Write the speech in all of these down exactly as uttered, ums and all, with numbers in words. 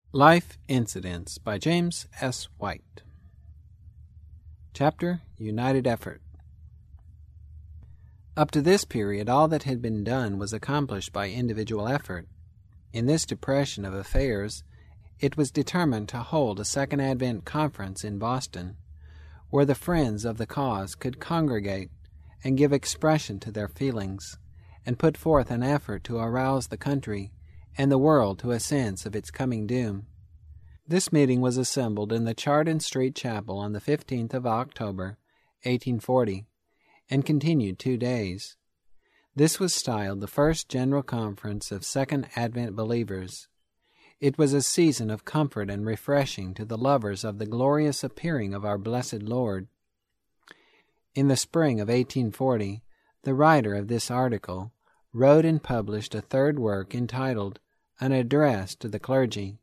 Life Incidents by James S. White. Chapter United Effort. Up to this period, all that had been done was accomplished by individual effort. In this depression of affairs, it was determined to hold a Second Advent Conference in Boston, where the friends of the cause could congregate and give expression to their feelings, and put forth an effort to arouse the country and the world to a sense of its coming doom. This meeting was assembled in the Chardon Street Chapel on the fifteenth of October, eighteen forty, and continued two days. This was styled the First General Conference of Second Advent Believers. It was a season of comfort and refreshing to the lovers of the glorious appearing of our blessed Lord. In the spring of eighteen forty, the writer of this article wrote and published a third work entitled An Address to the Clergy.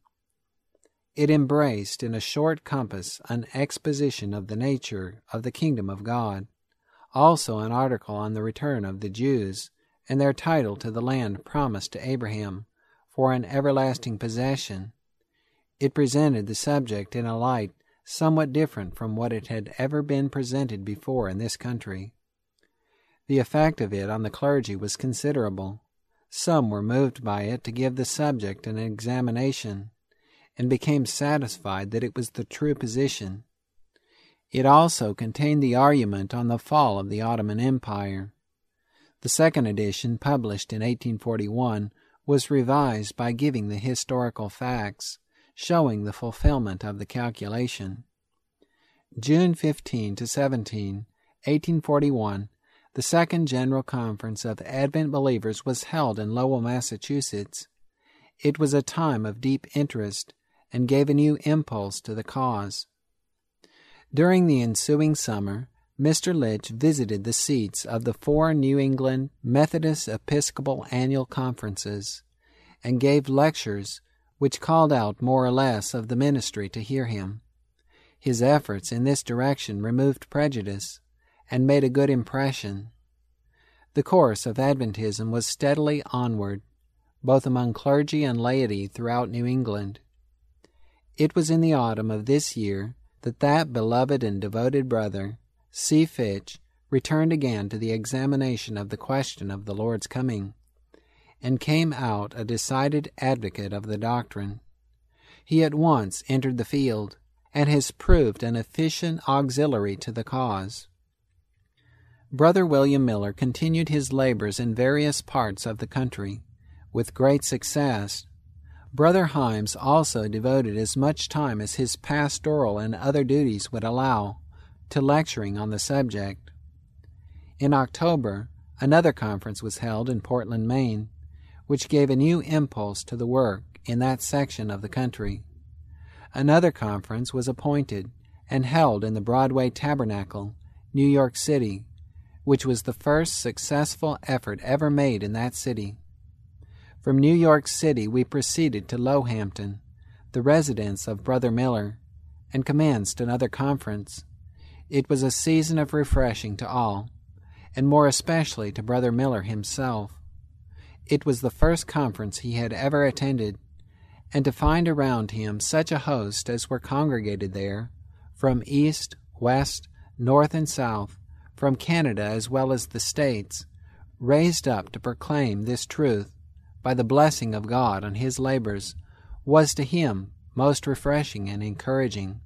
It embraced in a short compass an exposition of the nature of the kingdom of God, also an article on the return of the Jews and their title to the land promised to Abraham for an everlasting possession. It presented the subject in a light somewhat different from what it had ever been presented before in this country. The effect of it on the clergy was considerable. Some were moved by it to give the subject an examination, and became satisfied that it was the true position. It also contained the argument on the fall of the Ottoman Empire. The second edition, published in eighteen forty-one, was revised by giving the historical facts, showing the fulfillment of the calculation. June fifteenth to seventeenth, eighteen forty-one, the Second General Conference of Advent Believers was held in Lowell, Massachusetts. It was a time of deep interest and gave a new impulse to the cause. During the ensuing summer, Mister Litch visited the seats of the four New England Methodist Episcopal Annual Conferences and gave lectures which called out more or less of the ministry to hear him. His efforts in this direction removed prejudice and made a good impression. The course of Adventism was steadily onward, both among clergy and laity throughout New England. It was in the autumn of this year that that beloved and devoted brother, C. Fitch, returned again to the examination of the question of the Lord's coming, and came out a decided advocate of the doctrine. He at once entered the field, and has proved an efficient auxiliary to the cause. Brother William Miller continued his labors in various parts of the country, with great success. Brother Himes also devoted as much time as his pastoral and other duties would allow to lecturing on the subject. In October, another conference was held in Portland, Maine, which gave a new impulse to the work in that section of the country. Another conference was appointed and held in the Broadway Tabernacle, New York City, which was the first successful effort ever made in that city. From New York City we proceeded to Lowhampton, the residence of Brother Miller, and commenced another conference. It was a season of refreshing to all, and more especially to Brother Miller himself. It was the first conference he had ever attended, and to find around him such a host as were congregated there, from east, west, north, and south, from Canada as well as the States, raised up to proclaim this truth by the blessing of God on his labors, was to him most refreshing and encouraging.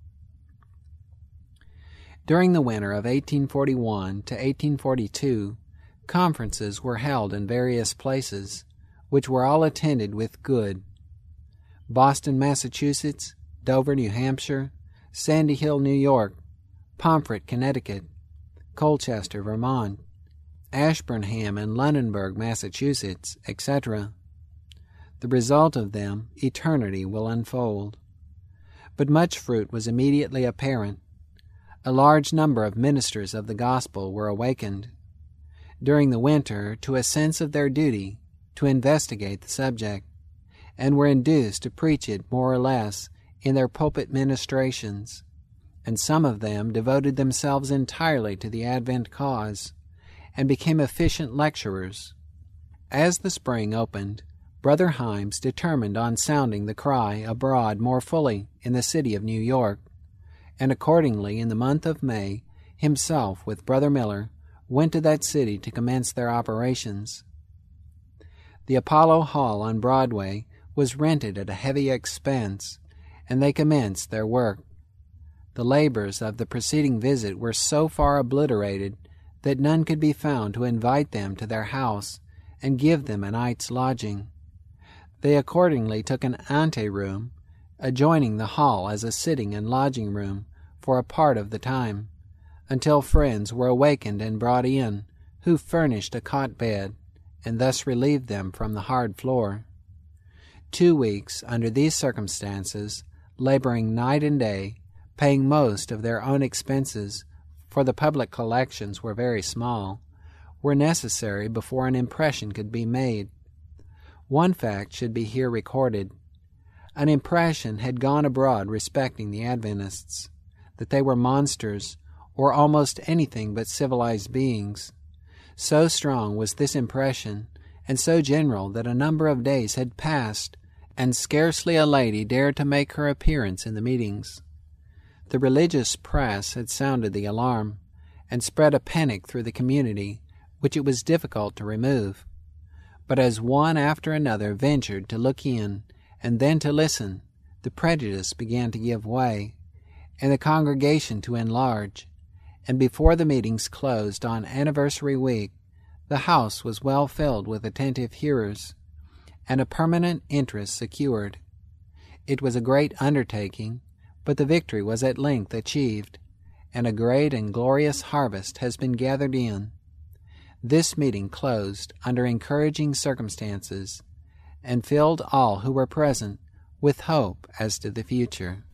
During the winter of eighteen forty-one to eighteen forty-two, conferences were held in various places, which were all attended with good. Boston, Massachusetts, Dover, New Hampshire, Sandy Hill, New York, Pomfret, Connecticut, Colchester, Vermont, Ashburnham and Lunenburg, Massachusetts, et cetera. The result of them eternity will unfold. But much fruit was immediately apparent. A large number of ministers of the gospel were awakened during the winter to a sense of their duty to investigate the subject, and were induced to preach it more or less in their pulpit ministrations, and some of them devoted themselves entirely to the Advent cause, and became efficient lecturers. As the spring opened, Brother Himes determined on sounding the cry abroad more fully in the city of New York, and accordingly in the month of May, himself with Brother Miller went to that city to commence their operations. The Apollo Hall on Broadway was rented at a heavy expense, and they commenced their work. The labors of the preceding visit were so far obliterated that none could be found to invite them to their house and give them a night's lodging. They accordingly took an ante-room adjoining the hall as a sitting and lodging room for a part of the time, until friends were awakened and brought in, who furnished a cot bed, and thus relieved them from the hard floor. Two weeks, under these circumstances, laboring night and day, paying most of their own expenses, for the public collections were very small, were necessary before an impression could be made. One fact should be here recorded. An impression had gone abroad respecting the Adventists, that they were monsters, or almost anything but civilized beings. So strong was this impression, and so general, that a number of days had passed, and scarcely a lady dared to make her appearance in the meetings. The religious press had sounded the alarm, and spread a panic through the community, which it was difficult to remove. But as one after another ventured to look in, and then to listen, the prejudice began to give way, and the congregation to enlarge, and before the meetings closed on anniversary week, the house was well filled with attentive hearers, and a permanent interest secured. It was a great undertaking, but the victory was at length achieved, and a great and glorious harvest has been gathered in. This meeting closed under encouraging circumstances, and filled all who were present with hope as to the future.